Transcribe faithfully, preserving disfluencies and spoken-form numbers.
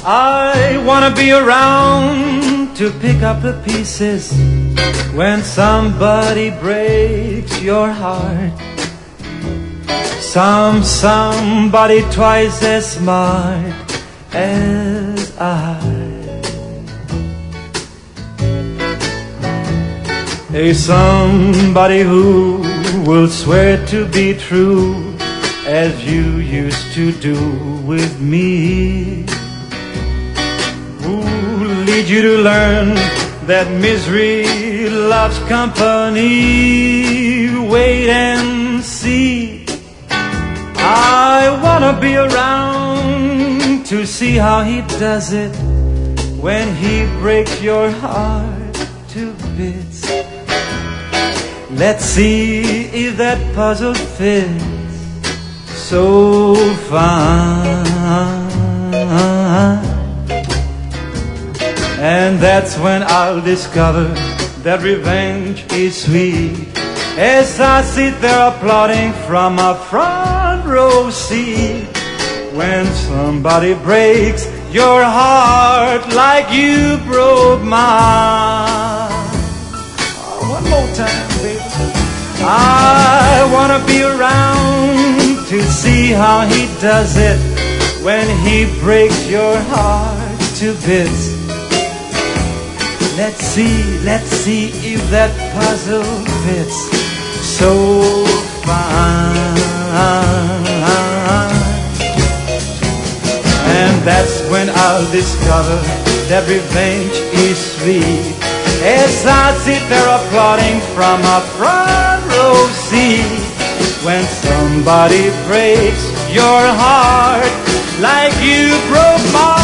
I wanna be around to pick up the pieces when somebody breaks your heart. Some somebody twice as smart as I. A somebody who will swear to be true as you used to do with me. Who'll lead you to learn that misery loves company. Wait and see. I wanna be around to see how he does it when he breaks your heart to bits. Let's see if that puzzle fits so fine. And that's when I'll discover that revenge is sweet, as I sit there applauding from a front row seat. When somebody breaks your heart like you broke mine. Oh, one more time, baby. I wanna be around to see how he does it when he breaks your heart to bits. Let's see, let's see if that puzzle fits so fine. And that's when I'll discover that revenge is sweet, as I sit there applauding from a front row seat. When somebody breaks your heart like you broke mine.